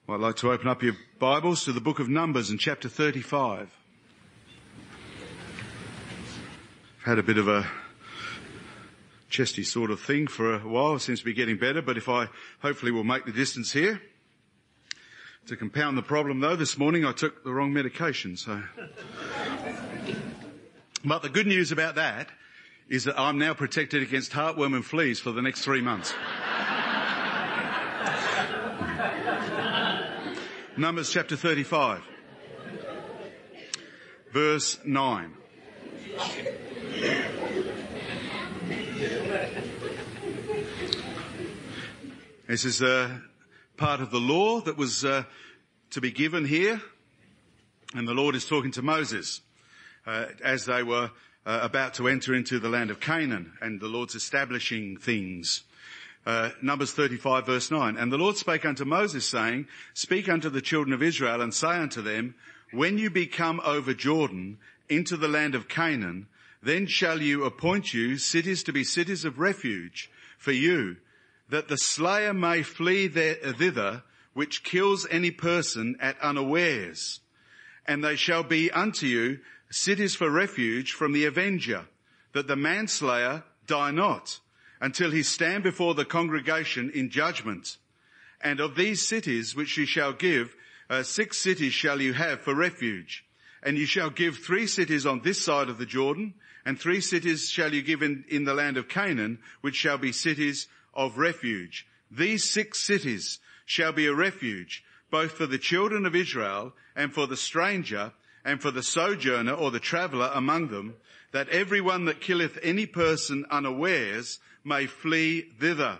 I'd like to open up your Bibles to the book of Numbers in chapter 35. I've had a bit of a chesty sort of thing for a while. It seems to be getting better, but if I hopefully will make the distance here. To compound the problem though, this morning I took the wrong medication, so. But the good news about that is that I'm now protected against heartworm and fleas for the next 3 months. Numbers chapter 35, verse 9. This is part of the law that was to be given here, and the Lord is talking to Moses as they were about to enter into the land of Canaan, and the Lord's establishing things. Numbers 35 verse 9. And the Lord spake unto Moses, saying, Speak unto the children of Israel, and say unto them, When you be come over Jordan into the land of Canaan, then shall you appoint you cities to be cities of refuge for you, that the slayer may flee thither, which kills any person at unawares. And they shall be unto you cities for refuge from the avenger, that the manslayer die not, until he stand before the congregation in judgment. And of these cities which you shall give, 6 cities shall you have for refuge. And you shall give 3 cities on this side of the Jordan, and 3 cities shall you give in the land of Canaan, which shall be cities of refuge. These 6 cities shall be a refuge, both for the children of Israel, and for the stranger, and for the sojourner or the traveller among them, that every one that killeth any person unawares may flee thither.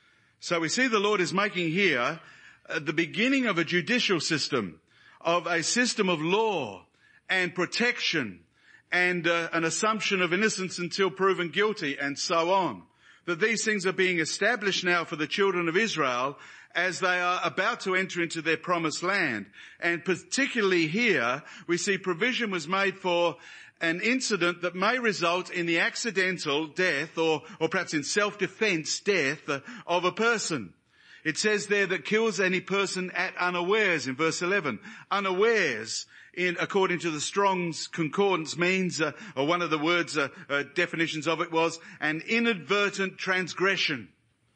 So we see the Lord is making here the beginning of a judicial system, of a system of law and protection, and an assumption of innocence until proven guilty, and so on. That these things are being established now for the children of Israel as they are about to enter into their promised land. And particularly here, we see provision was made for an incident that may result in the accidental death or perhaps in self-defense death of a person. It says there that kills any person at unawares in verse 11. Unawares, according to the Strong's Concordance, means, or one of the words, definitions of it was, an inadvertent transgression.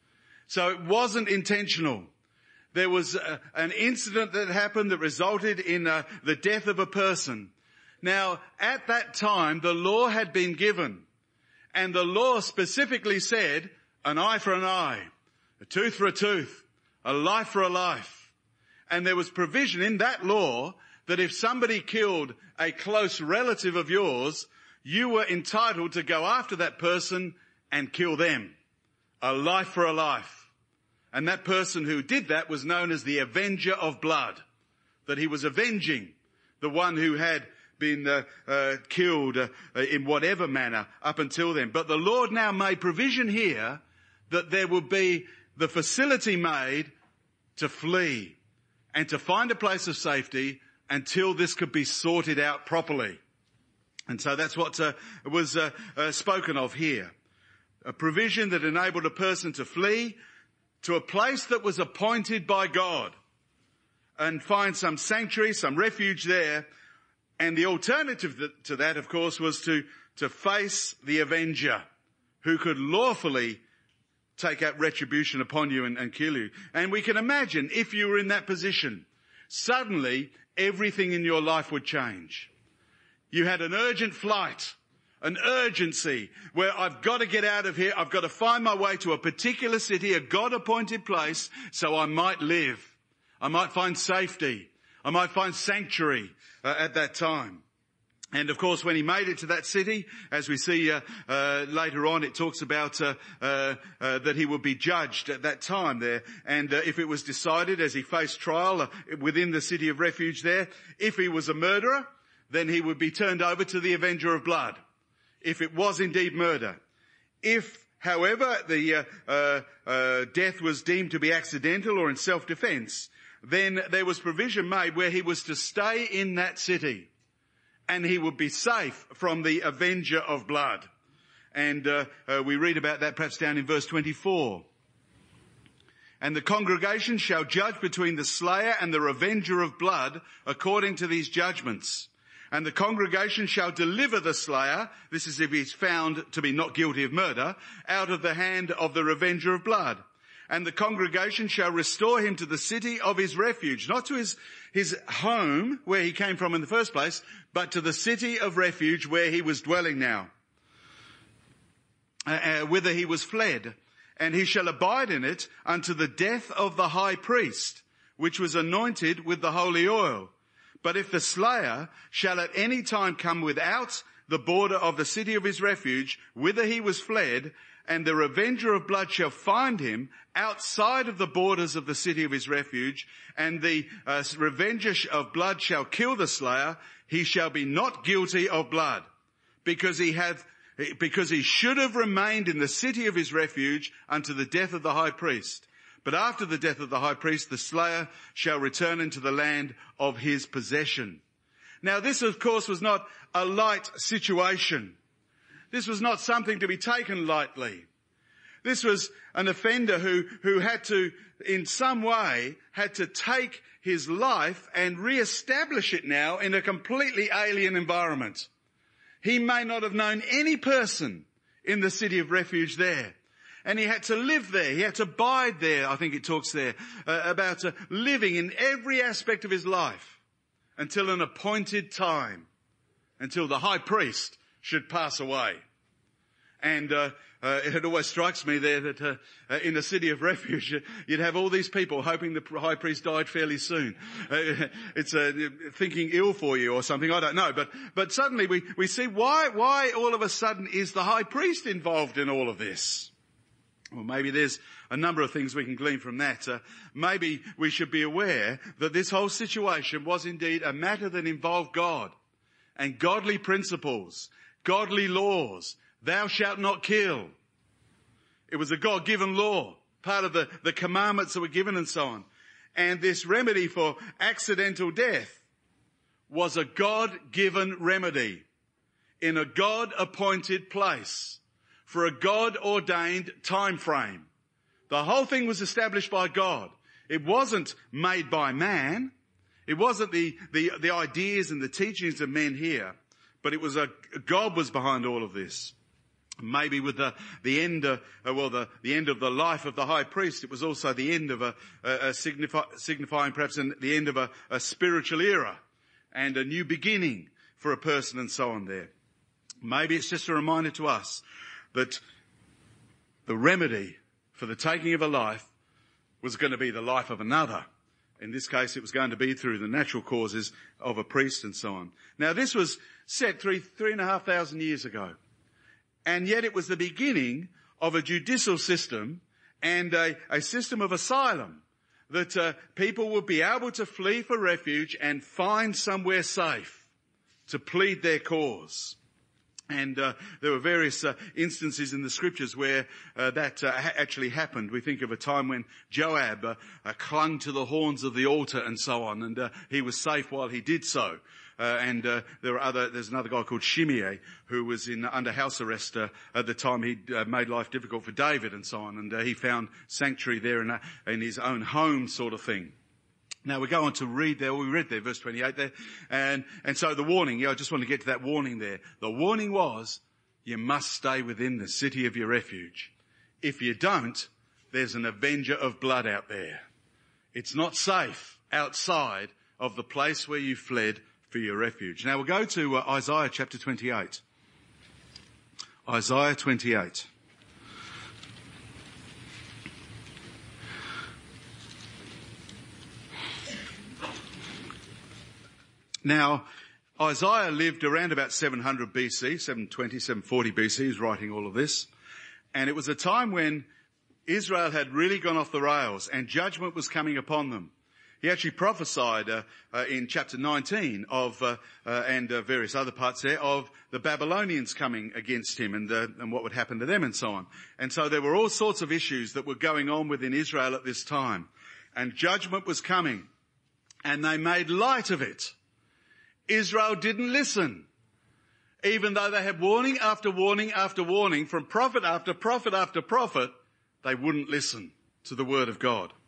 So it wasn't intentional. There was an incident that happened that resulted in the death of a person. Now, at that time, the law had been given, and the law specifically said, an eye for an eye, a tooth for a tooth, a life for a life. And there was provision in that law that if somebody killed a close relative of yours, you were entitled to go after that person and kill them. A life for a life. And that person who did that was known as the avenger of blood. That he was avenging the one who had been killed in whatever manner up until then. But the Lord now made provision here that there would be the facility made to flee and to find a place of safety until this could be sorted out properly. And so that's what was spoken of here. A provision that enabled a person to flee to a place that was appointed by God and find some sanctuary, some refuge there. And the alternative to that, of course, was to face the avenger who could lawfully take out retribution upon you and kill you. And we can imagine if you were in that position, suddenly everything in your life would change. You had an urgent flight, an urgency where I've got to get out of here. I've got to find my way to a particular city, a God-appointed place, so I might live. I might find safety. I might find sanctuary at that time. And of course, when he made it to that city, as we see later on, it talks about that he would be judged at that time there. And if it was decided as he faced trial within the city of refuge there, if he was a murderer, then he would be turned over to the avenger of blood, if it was indeed murder. If, however, the death was deemed to be accidental or in self-defense, then there was provision made where he was to stay in that city, and he would be safe from the avenger of blood. And we read about that perhaps down in verse 24. And the congregation shall judge between the slayer and the revenger of blood according to these judgments. And the congregation shall deliver the slayer, this is if he's found to be not guilty of murder, out of the hand of the revenger of blood. And the congregation shall restore him to the city of his refuge, not to his home where he came from in the first place, but to the city of refuge where he was dwelling now, whither he was fled. And he shall abide in it unto the death of the high priest, which was anointed with the holy oil. But if the slayer shall at any time come without the border of the city of his refuge, whither he was fled, and the revenger of blood shall find him outside of the borders of the city of his refuge, and the revenger of blood shall kill the slayer, he shall be not guilty of blood, because he should have remained in the city of his refuge unto the death of the high priest. But after the death of the high priest, the slayer shall return into the land of his possession. Now this, of course, was not a light situation. This was not something to be taken lightly. This was an offender who had to, in some way, had to take his life and re-establish it now in a completely alien environment. He may not have known any person in the city of refuge there. And he had to live there. He had to abide there. I think it talks there about living in every aspect of his life until an appointed time, until the high priest should pass away. And it always strikes me there that in the city of refuge, you'd have all these people hoping the high priest died fairly soon. It's thinking ill for you or something, I don't know. But suddenly we see why all of a sudden is the high priest involved in all of this? Well, maybe there's a number of things we can glean from that. Maybe we should be aware that this whole situation was indeed a matter that involved God and godly principles, godly laws. Thou shalt not kill. It was a God-given law, part of the commandments that were given and so on. And this remedy for accidental death was a God-given remedy in a God-appointed place for a God-ordained time frame. The whole thing was established by God. It wasn't made by man. It wasn't the ideas and the teachings of men here, but it was God was behind all of this. Maybe with the end of the life of the high priest, it was also the end of signifying perhaps the end of a spiritual era and a new beginning for a person and so on there. Maybe it's just a reminder to us that the remedy for the taking of a life was going to be the life of another. In this case, it was going to be through the natural causes of a priest and so on. Now, this was set 3,500 years ago. And yet it was the beginning of a judicial system and a system of asylum that people would be able to flee for refuge and find somewhere safe to plead their cause. And there were various instances in the scriptures where that actually happened. We think of a time when Joab clung to the horns of the altar and so on, and he was safe while he did so. There's another guy called Shimei who was under house arrest at the time. He'd made life difficult for David and so on, and he found sanctuary there in his own home, sort of thing. Now we go on to read there. We read there, verse 28 there, and so the warning. I just want to get to that warning there. The warning was, you must stay within the city of your refuge. If you don't, there's an avenger of blood out there. It's not safe outside of the place where you fled for your refuge. Now we'll go to Isaiah chapter 28. Isaiah 28. Now, Isaiah lived around about 700 BC, 720, 740 BC. He's writing all of this. And it was a time when Israel had really gone off the rails and judgment was coming upon them. He actually prophesied in chapter 19 and various other parts there of the Babylonians coming against him and what would happen to them and so on. And so there were all sorts of issues that were going on within Israel at this time. And judgment was coming. And they made light of it. Israel didn't listen. Even though they had warning after warning after warning from prophet after prophet after prophet, they wouldn't listen to the word of God.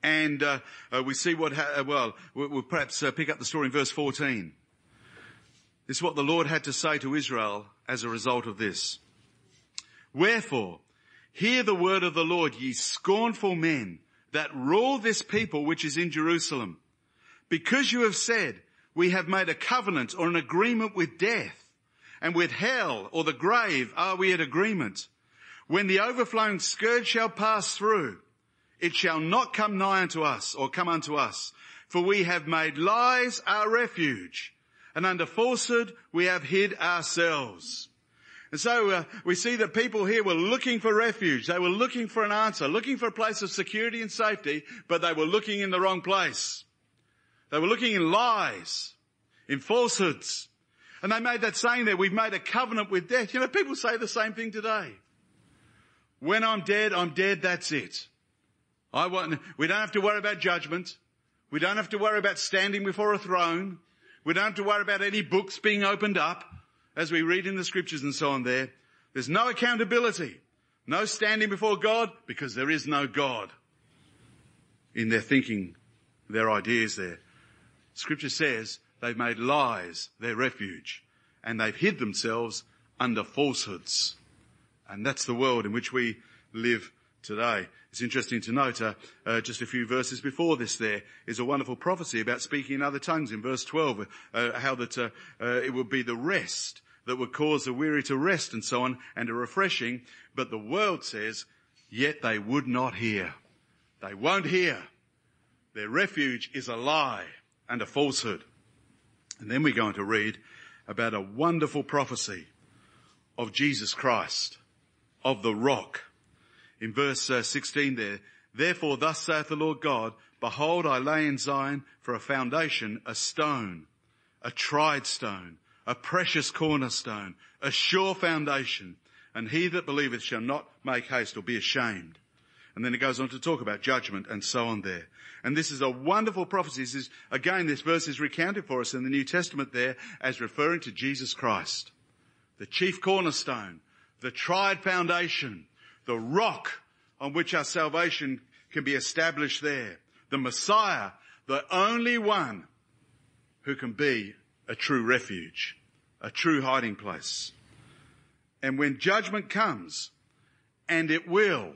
And we see what, we'll perhaps pick up the story in verse 14. This is what the Lord had to say to Israel as a result of this. Wherefore, hear the word of the Lord, ye scornful men that rule this people which is in Jerusalem. Because you have said, we have made a covenant or an agreement with death, and with hell or the grave are we at agreement. When the overflowing scourge shall pass through, it shall not come nigh unto us, or come unto us. For we have made lies our refuge, and under falsehood we have hid ourselves. And so we see that people here were looking for refuge. They were looking for an answer, looking for a place of security and safety, but they were looking in the wrong place. They were looking in lies, in falsehoods. And they made that saying there, we've made a covenant with death. You know, people say the same thing today. When I'm dead, that's it. We don't have to worry about judgment. We don't have to worry about standing before a throne. We don't have to worry about any books being opened up as we read in the scriptures and so on there. There's no accountability, no standing before God, because there is no God in their thinking, their ideas there. Scripture says they've made lies their refuge, and they've hid themselves under falsehoods. And that's the world in which we live today. It's interesting to note, just a few verses before this there is a wonderful prophecy about speaking in other tongues in verse 12, how that it would be the rest that would cause the weary to rest and so on, and a refreshing. But the world says, yet they would not hear. They won't hear. Their refuge is a lie and a falsehood. And then we're going to read about a wonderful prophecy of Jesus Christ, of the rock. In verse 16 there, therefore thus saith the Lord God, behold, I lay in Zion for a foundation, a stone, a tried stone, a precious cornerstone, a sure foundation, and he that believeth shall not make haste or be ashamed. And then it goes on to talk about judgment and so on there. And this is a wonderful prophecy. This verse is recounted for us in the New Testament there as referring to Jesus Christ, the chief cornerstone, the tried foundation, the rock on which our salvation can be established there. The Messiah, the only one who can be a true refuge, a true hiding place. And when judgment comes, and it will,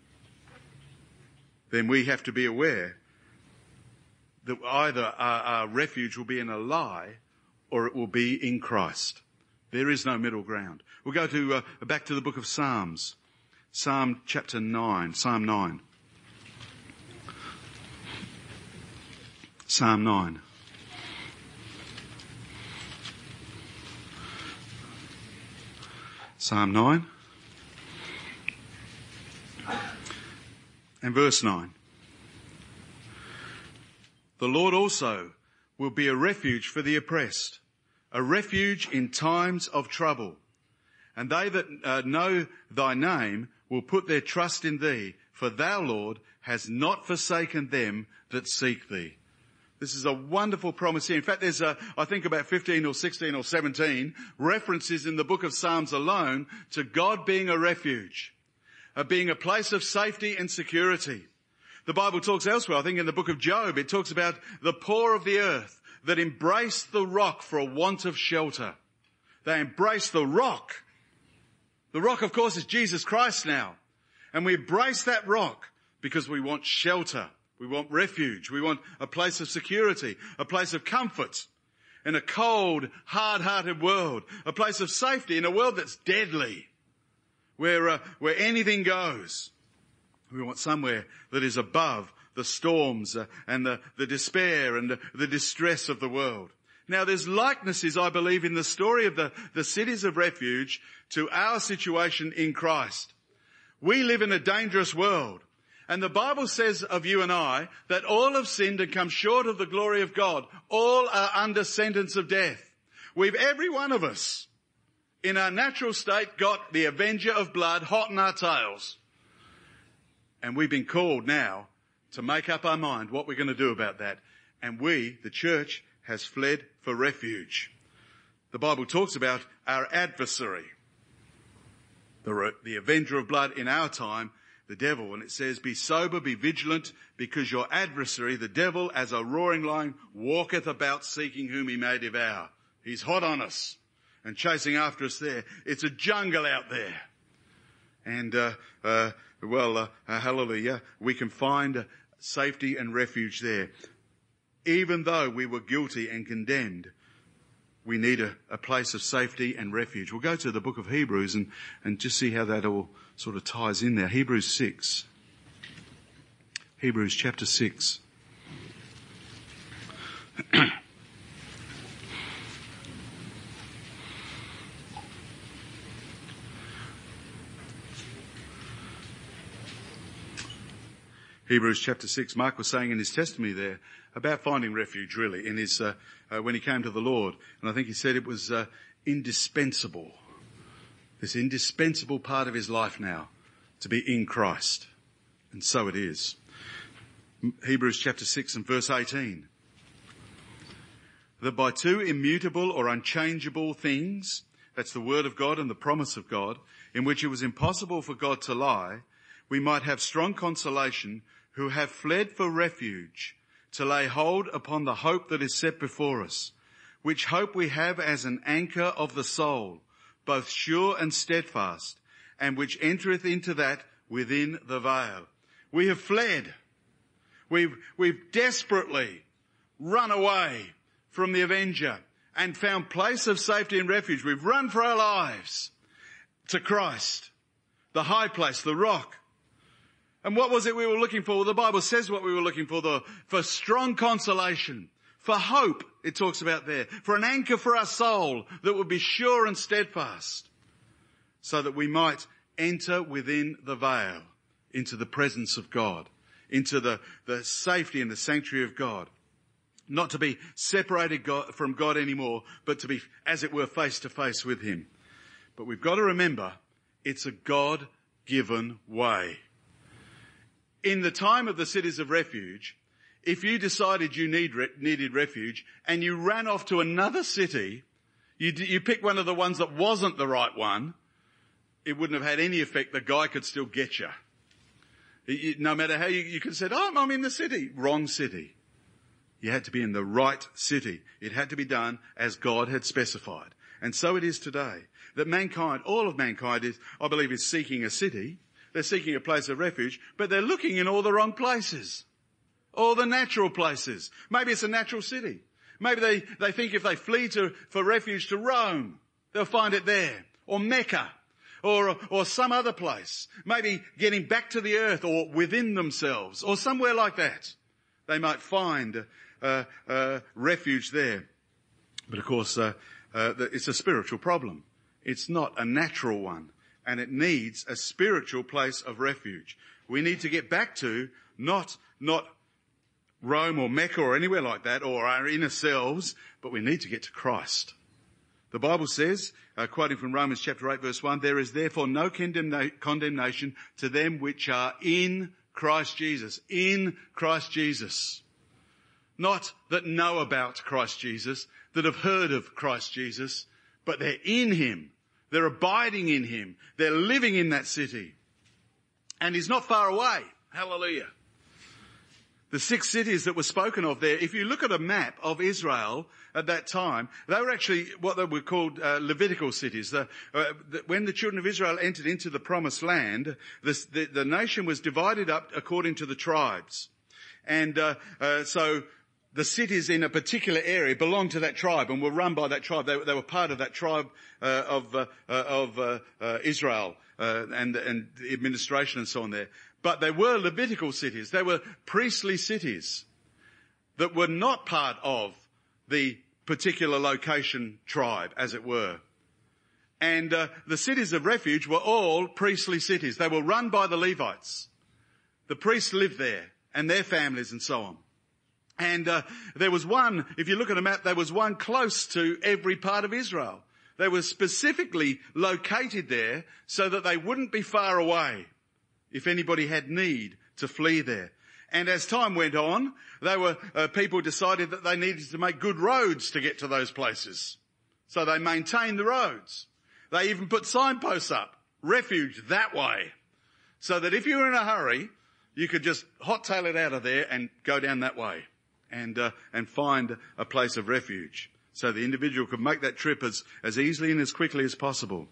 then we have to be aware that either our refuge will be in a lie or it will be in Christ. There is no middle ground. We'll go to back to the book of Psalms. Psalm chapter 9, Psalm 9. Psalm 9. Psalm 9 and verse 9. The Lord also will be a refuge for the oppressed, a refuge in times of trouble. And they that know thy name will put their trust in thee, for thou, Lord, hast not forsaken them that seek thee. This is a wonderful promise here. In fact, there's, I think about 15 or 16 or 17 references in the book of Psalms alone to God being a refuge, being a place of safety and security. The Bible talks elsewhere, I think in the book of Job, it talks about the poor of the earth that embraced the rock for a want of shelter. They embraced the rock. The rock, of course, is Jesus Christ now. And we embrace that rock because we want shelter. We want refuge. We want a place of security, a place of comfort in a cold, hard-hearted world, a place of safety in a world that's deadly, where anything goes. We want somewhere that is above the storms and the despair and the distress of the world. Now, there's likenesses, I believe, in the story of the cities of refuge to our situation in Christ. We live in a dangerous world. And the Bible says of you and I that all have sinned and come short of the glory of God. All are under sentence of death. We've, every one of us, in our natural state, got the avenger of blood hot in our tails. And we've been called now to make up our mind what we're going to do about that. And we, the church, has fled for refuge. The Bible talks about our adversary, the avenger of blood in our time, the devil. And it says, be sober, be vigilant, because your adversary, the devil, as a roaring lion, walketh about seeking whom he may devour. He's hot on us and chasing after us there. It's a jungle out there. And, hallelujah, we can find safety and refuge there. Even though we were guilty and condemned, we need a place of safety and refuge. We'll go to the book of Hebrews and just see how that all sort of ties in there. Hebrews 6. Hebrews chapter 6. Hebrews chapter 6, Mark was saying in his testimony there about finding refuge, really, in his when he came to the Lord. And I think he said it was indispensable, this indispensable part of his life now, to be in Christ. And so it is. Hebrews chapter 6 and verse 18. That by two immutable or unchangeable things, that's the word of God and the promise of God, in which it was impossible for God to lie, we might have strong consolation who have fled for refuge to lay hold upon the hope that is set before us, which hope we have as an anchor of the soul, both sure and steadfast, and which entereth into that within the veil. We have fled. We've desperately run away from the avenger and found place of safety and refuge. We've run for our lives to Christ, the high place, the rock. And what was it we were looking for? Well, the Bible says what we were looking for strong consolation, for hope, it talks about there, for an anchor for our soul that would be sure and steadfast, so that we might enter within the veil, into the presence of God, into the safety and the sanctuary of God. Not to be separated from God anymore, but to be, as it were, face to face with him. But we've got to remember, it's a God-given way. In the time of the cities of refuge, if you decided you needed refuge and you ran off to another city, you picked one of the ones that wasn't the right one, it wouldn't have had any effect. The guy could still get you. No matter how you could have said, oh, I'm in the city. Wrong city. You had to be in the right city. It had to be done as God had specified. And so it is today. That mankind, all of mankind I believe is seeking a city. They're seeking a place of refuge, but they're looking in all the wrong places. All the natural places. Maybe it's a natural city. Maybe they think if they flee for refuge to Rome, they'll find it there. Or Mecca. Or some other place. Maybe getting back to the earth or within themselves. Or somewhere like that. They might find refuge there. But of course, it's a spiritual problem. It's not a natural one. And it needs a spiritual place of refuge. We need to get back to not Rome or Mecca or anywhere like that or our inner selves, but we need to get to Christ. The Bible says, quoting from Romans chapter 8 verse 1, there is therefore no condemnation to them which are in Christ Jesus. In Christ Jesus. Not that know about Christ Jesus, that have heard of Christ Jesus, but they're in him. They're abiding in him. They're living in that city. And he's not far away. Hallelujah. The 6 cities that were spoken of there, if you look at a map of Israel at that time, they were actually what they were called Levitical cities. When the children of Israel entered into the promised land, the nation was divided up according to the tribes. And so the cities in a particular area belonged to that tribe and were run by that tribe. They were part of that tribe of Israel and the administration and so on there. But they were Levitical cities. They were priestly cities that were not part of the particular location tribe, as it were. And the cities of refuge were all priestly cities. They were run by the Levites. The priests lived there and their families and so on. And there was one, if you look at a map, there was one close to every part of Israel. They were specifically located there so that they wouldn't be far away if anybody had need to flee there. And as time went on, people decided that they needed to make good roads to get to those places. So they maintained the roads. They even put signposts up, refuge that way. so that if you were in a hurry, you could just hot-tail it out of there and go down that way and find a place of refuge. So the individual could make that trip as easily and as quickly as possible.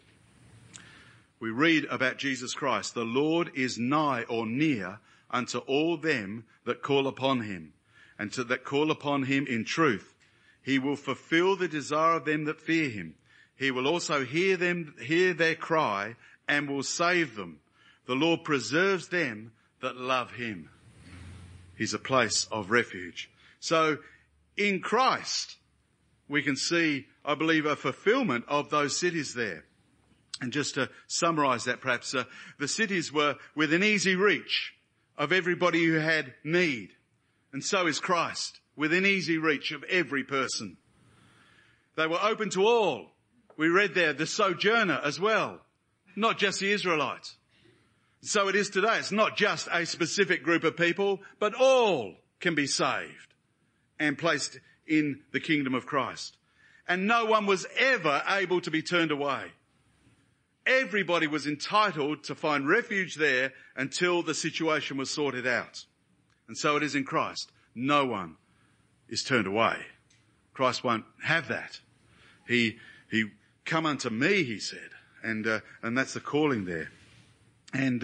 We read about Jesus Christ. The Lord is nigh or near unto all them that call upon him, and to that call upon him in truth. He will fulfill the desire of them that fear him. He will also hear their cry, and will save them. The Lord preserves them that love him. He's a place of refuge. So in Christ, we can see, I believe, a fulfillment of those cities there. And just to summarise that perhaps, the cities were within easy reach of everybody who had need. And so is Christ, within easy reach of every person. They were open to all. We read there, the sojourner as well, not just the Israelites. So it is today. It's not just a specific group of people, but all can be saved and placed in the kingdom of Christ. And no one was ever able to be turned away. Everybody was entitled to find refuge there until the situation was sorted out. And so it is in Christ. No one is turned away. Christ won't have that. He come unto me, he said. And that's the calling there. And,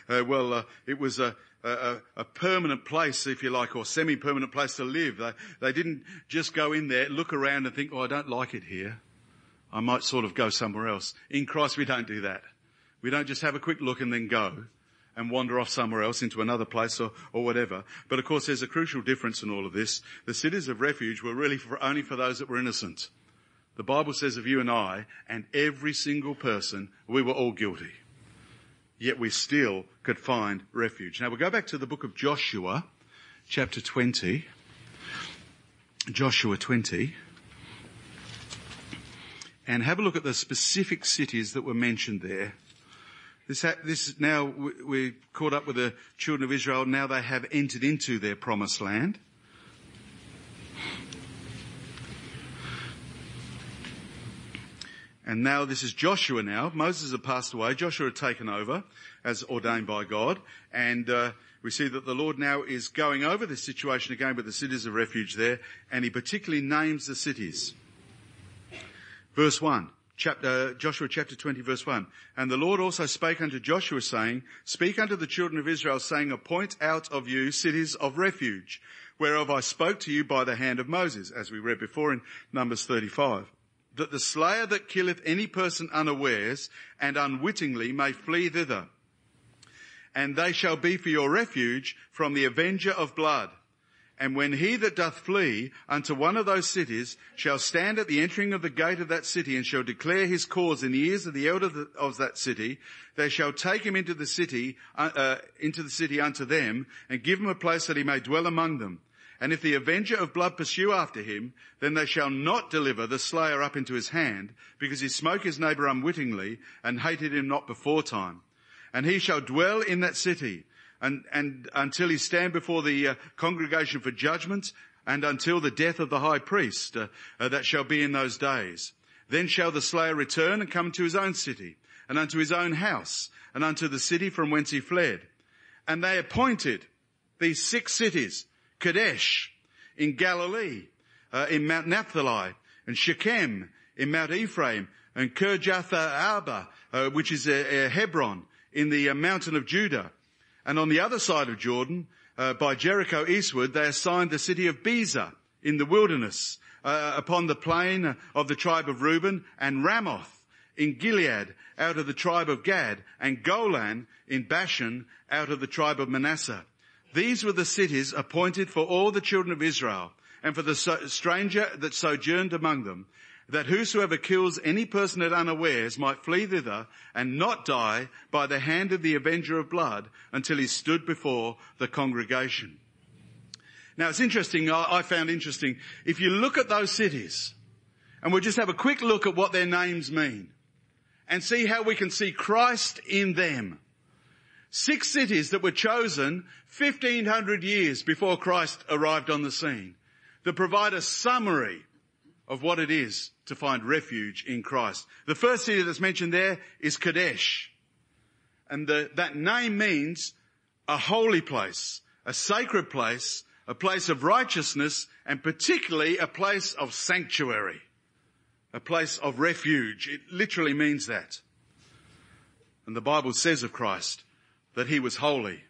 it was a permanent place, if you like, or semi-permanent place to live. They didn't just go in there, look around and think, I don't like it here. I might sort of go somewhere else. In Christ, we don't do that. We don't just have a quick look and then go and wander off somewhere else into another place or whatever. But of course, there's a crucial difference in all of this. The cities of refuge were really only for those that were innocent. The Bible says of you and I, and every single person, we were all guilty. Yet we still could find refuge. Now we'll go back to the book of Joshua, chapter 20. Joshua 20. And have a look at the specific cities that were mentioned there. This now we're caught up with the children of Israel. Now they have entered into their promised land. And now this is Joshua now. Moses had passed away. Joshua had taken over as ordained by God. And we see that the Lord now is going over this situation again with the cities of refuge there. And he particularly names the cities. Verse 1, Joshua chapter 20, verse 1. And the Lord also spake unto Joshua, saying, Speak unto the children of Israel, saying, Appoint out of you cities of refuge, whereof I spoke to you by the hand of Moses, as we read before in Numbers 35. That the slayer that killeth any person unawares and unwittingly may flee thither. And they shall be for your refuge from the avenger of blood. And when he that doth flee unto one of those cities shall stand at the entering of the gate of that city and shall declare his cause in the ears of the elder of that city, they shall take him into the city unto them and give him a place that he may dwell among them. And if the avenger of blood pursue after him, then they shall not deliver the slayer up into his hand, because he smote his neighbour unwittingly and hated him not beforetime. And he shall dwell in that city, and until he stand before the congregation for judgment, and until the death of the high priest that shall be in those days. Then shall the slayer return and come to his own city, and unto his own house, and unto the city from whence he fled. And they appointed these 6 cities, Kadesh in Galilee, in Mount Naphtali, and Shechem in Mount Ephraim, and Kirjath Arba, which is Hebron in the mountain of Judah. And on the other side of Jordan, by Jericho eastward, they assigned the city of Bezer in the wilderness, upon the plain of the tribe of Reuben, and Ramoth in Gilead out of the tribe of Gad, and Golan in Bashan out of the tribe of Manasseh. These were the cities appointed for all the children of Israel, and for the stranger that sojourned among them, that whosoever kills any person at unawares might flee thither and not die by the hand of the avenger of blood until he stood before the congregation. Now it's interesting, I found interesting, if you look at those cities, and we'll just have a quick look at what their names mean, and see how we can see Christ in them. 6 cities that were chosen 1,500 years before Christ arrived on the scene, that provide a summary of what it is to find refuge in Christ. The first city that's mentioned there is Kadesh. And that name means a holy place, a sacred place, a place of righteousness, and particularly a place of sanctuary, a place of refuge. It literally means that. And the Bible says of Christ that he was holy.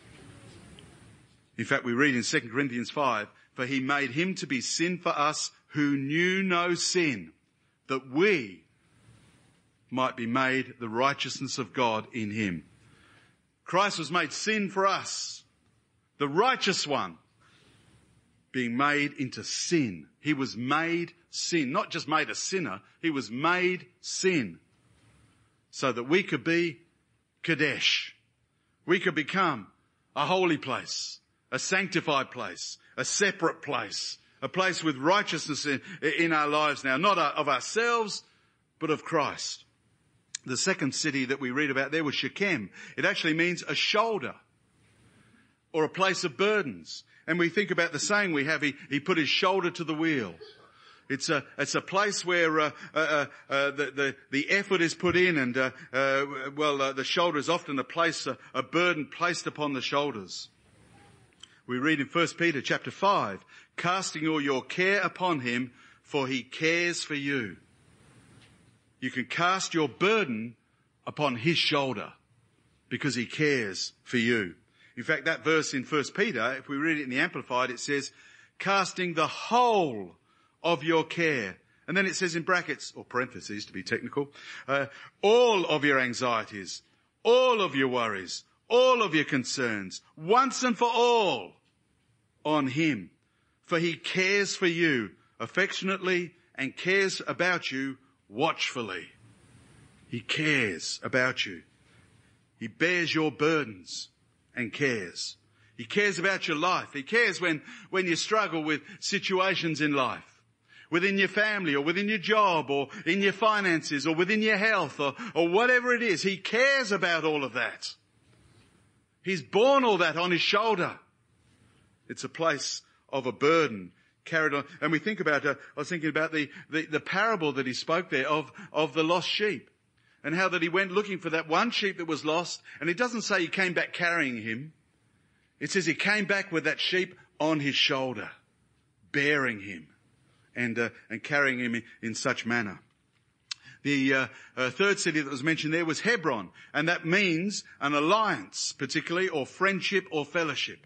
In fact, we read in 2 Corinthians 5, for he made him to be sin for us who knew no sin, that we might be made the righteousness of God in him. Christ was made sin for us, the righteous one, being made into sin. He was made sin, not just made a sinner, he was made sin, so that we could be Kadesh. We could become a holy place, a sanctified place, a separate place, a place with righteousness in our lives now, not of ourselves, but of Christ. The second city that we read about there was Shechem. It actually means a shoulder or a place of burdens. And we think about the saying we have, he put his shoulder to the wheel. It's a place where the effort is put in, and the shoulder is often a place, a burden placed upon the shoulders. We read in 1 Peter chapter 5, casting all your care upon him, for he cares for you. You can cast your burden upon his shoulder because he cares for you. In fact, that verse in 1 Peter, if we read it in the Amplified, it says, casting the whole of your care. And then it says in brackets, or parentheses to be technical, all of your anxieties, all of your worries, all of your concerns, once and for all, on him. For he cares for you affectionately and cares about you watchfully. He cares about you. He bears your burdens and cares. He cares about your life. He cares when you struggle with situations in life, within your family or within your job or in your finances or within your health or whatever it is. He cares about all of that. He's borne all that on his shoulder. It's a place of a burden carried on. And we think about, I was thinking about the parable that he spoke there of the lost sheep, and how that he went looking for that one sheep that was lost. And it doesn't say he came back carrying him. It says he came back with that sheep on his shoulder, bearing him and carrying him in such manner. The third city that was mentioned there was Hebron, and that means an alliance, particularly, or friendship or fellowship.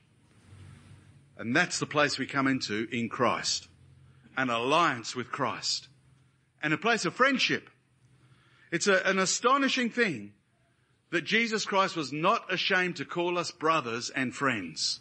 And that's the place we come into in Christ. An alliance with Christ. And a place of friendship. It's an astonishing thing that Jesus Christ was not ashamed to call us brothers and friends.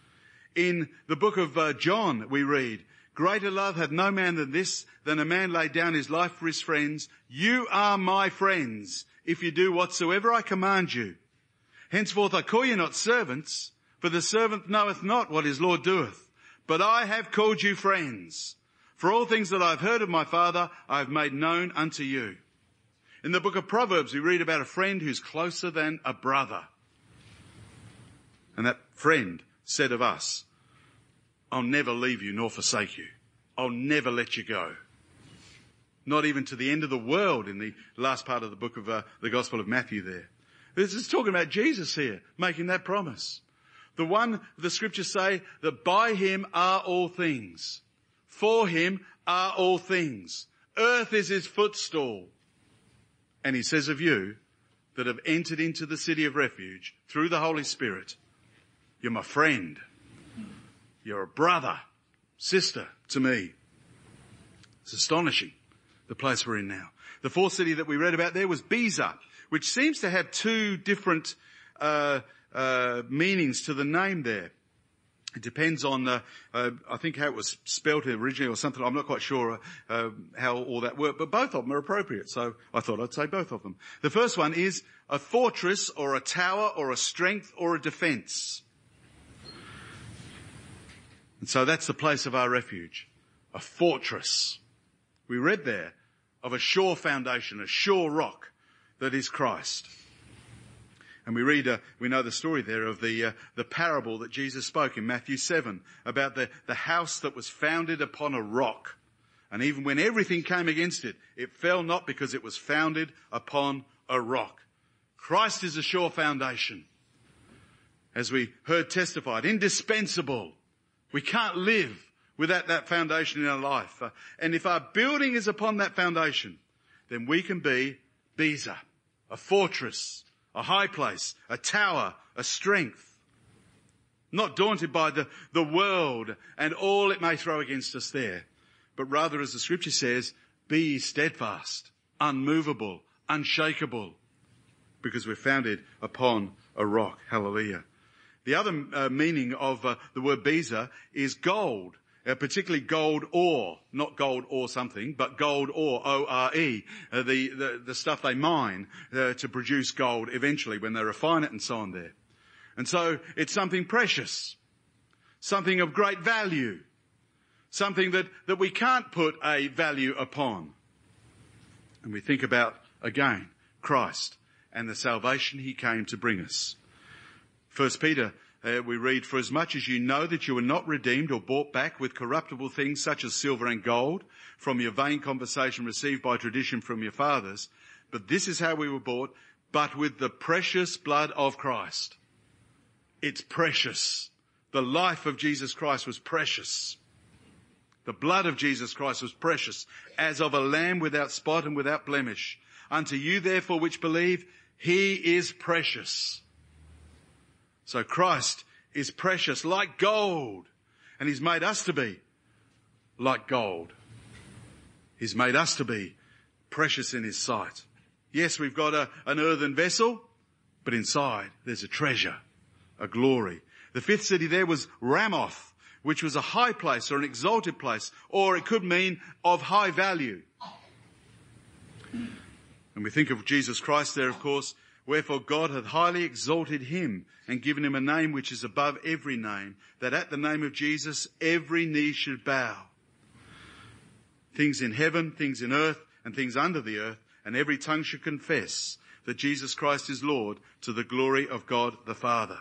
In the book of John we read, greater love hath no man than this, than a man lay down his life for his friends. You are my friends, if you do whatsoever I command you. Henceforth I call you not servants, for the servant knoweth not what his Lord doeth. But I have called you friends. For all things that I have heard of my Father, I have made known unto you. In the book of Proverbs, we read about a friend who's closer than a brother. And that friend said of us, I'll never leave you nor forsake you. I'll never let you go. Not even to the end of the world, in the last part of the book of the Gospel of Matthew there. This is talking about Jesus here, making that promise. The one, the scriptures say, that by him are all things. For him are all things. Earth is his footstool. And he says of you that have entered into the city of refuge through the Holy Spirit, you're my friend. You're a brother, sister to me. It's astonishing, the place we're in now. The fourth city that we read about there was Bezer, which seems to have two different meanings to the name there. It depends on, I think, how it was spelt originally or something. I'm not quite sure how all that worked, but both of them are appropriate, so I thought I'd say both of them. The first one is a fortress or a tower or a strength or a defence. And so that's the place of our refuge, a fortress. We read there of a sure foundation, a sure rock that is Christ. And we read, we know the story there of the parable that Jesus spoke in Matthew 7 about the house that was founded upon a rock. And even when everything came against it, it fell not because it was founded upon a rock. Christ is a sure foundation. As we heard testified, indispensable. We can't live without that foundation in our life. And if our building is upon that foundation, then we can be Beza, a fortress, a high place, a tower, a strength. Not daunted by the world and all it may throw against us there, but rather, as the scripture says, be ye steadfast, unmovable, unshakable, because we're founded upon a rock. Hallelujah. The other meaning of the word Beza is gold, particularly gold ore, not gold ore something, but gold ore, O-R-E, the stuff they mine to produce gold eventually when they refine it and so on there. And so it's something precious, something of great value, something that we can't put a value upon. And we think about, again, Christ and the salvation he came to bring us. 1 Peter, we read, for as much as you know that you were not redeemed or bought back with corruptible things such as silver and gold from your vain conversation received by tradition from your fathers, but this is how we were bought, but with the precious blood of Christ. It's precious. The life of Jesus Christ was precious. The blood of Jesus Christ was precious, as of a lamb without spot and without blemish. Unto you, therefore, which believe, he is precious. So Christ is precious, like gold. And he's made us to be like gold. He's made us to be precious in his sight. Yes, we've got an earthen vessel, but inside there's a treasure, a glory. The fifth city there was Ramoth, which was a high place or an exalted place, or it could mean of high value. And we think of Jesus Christ there, of course, wherefore God hath highly exalted him and given him a name which is above every name, that at the name of Jesus every knee should bow. Things in heaven, things in earth, and things under the earth, and every tongue should confess that Jesus Christ is Lord, to the glory of God the Father.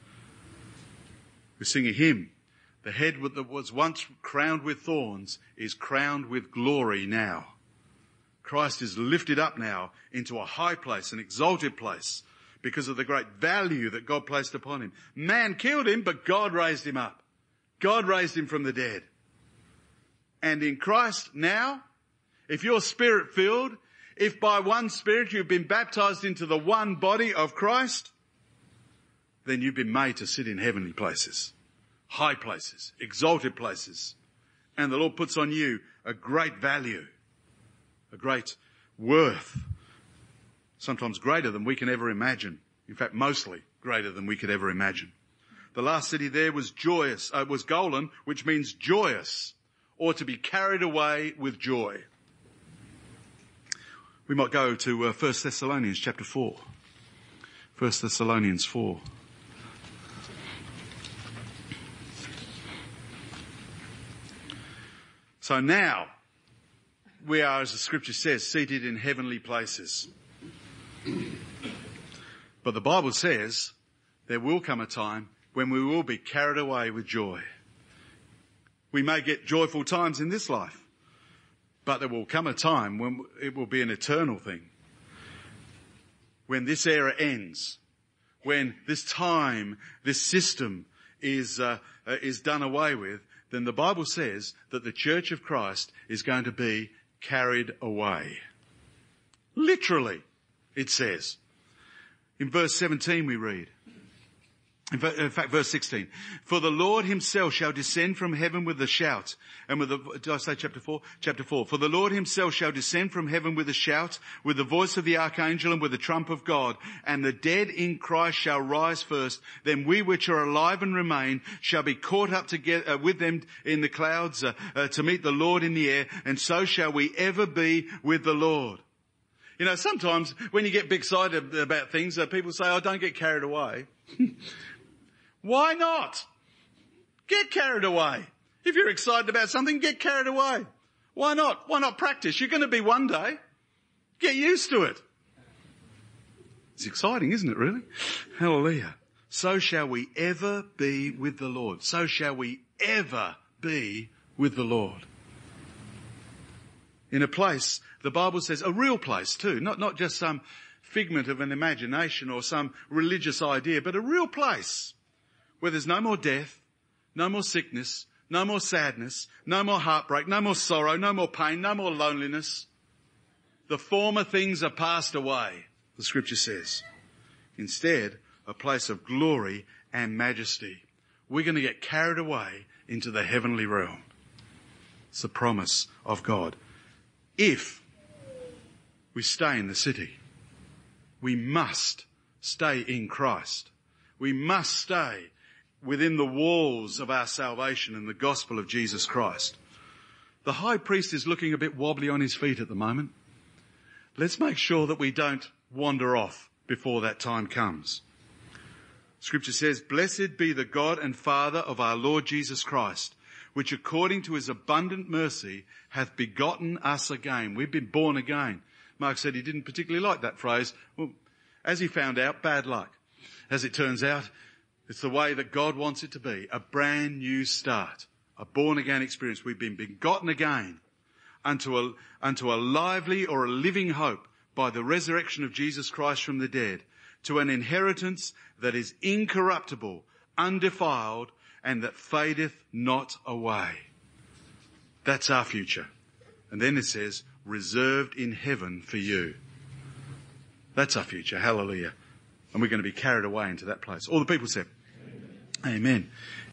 We sing a hymn. The head that was once crowned with thorns is crowned with glory now. Christ is lifted up now into a high place, an exalted place, because of the great value that God placed upon him. Man killed him, but God raised him up. God raised him from the dead. And in Christ now, if you're spirit-filled, if by one Spirit you've been baptized into the one body of Christ, then you've been made to sit in heavenly places, high places, exalted places. And the Lord puts on you a great value, a great worth, sometimes greater than we can ever imagine. In fact, mostly greater than we could ever imagine. The last city there was was Golan, which means joyous, or to be carried away with joy. We might go to 1 Thessalonians chapter 4. 1 Thessalonians 4. So now, we are, as the scripture says, seated in heavenly places. But the Bible says there will come a time when we will be carried away with joy. We may get joyful times in this life, but there will come a time when it will be an eternal thing. When this era ends, when this time, this system is done away with, then the Bible says that the church of Christ is going to be carried away. Literally, it says. In verse 17 we read. In fact, verse 16. For the Lord himself shall descend from heaven with a shout. And with the, did I say chapter 4? Chapter 4. For the Lord himself shall descend from heaven with a shout, with the voice of the archangel and with the trump of God. And the dead in Christ shall rise first. Then we which are alive and remain shall be caught up together with them in the clouds to meet the Lord in the air. And so shall we ever be with the Lord. You know, sometimes when you get big excited about things, people say, oh, don't get carried away. Why not? Get carried away. If you're excited about something, get carried away. Why not? Why not practice? You're going to be one day. Get used to it. It's exciting, isn't it, really? Hallelujah. So shall we ever be with the Lord. So shall we ever be with the Lord. In a place, the Bible says, a real place too, not just some figment of an imagination or some religious idea, but a real place where there's no more death, no more sickness, no more sadness, no more heartbreak, no more sorrow, no more pain, no more loneliness. The former things are passed away, the scripture says. Instead, a place of glory and majesty. We're going to get carried away into the heavenly realm. It's the promise of God. If we stay in the city, we must stay in Christ. We must stay within the walls of our salvation and the gospel of Jesus Christ. The high priest is looking a bit wobbly on his feet at the moment. Let's make sure that we don't wander off before that time comes. Scripture says, "Blessed be the God and Father of our Lord Jesus Christ, which according to his abundant mercy hath begotten us again." We've been born again. Mark said he didn't particularly like that phrase. Well, as he found out, bad luck. As it turns out, it's the way that God wants it to be. A brand new start. A born again experience. We've been begotten again unto a lively or a living hope by the resurrection of Jesus Christ from the dead, to an inheritance that is incorruptible, undefiled, and that fadeth not away. That's our future. And then it says, reserved in heaven for you. That's our future. Hallelujah. And we're going to be carried away into that place. All the people said, Amen. Amen.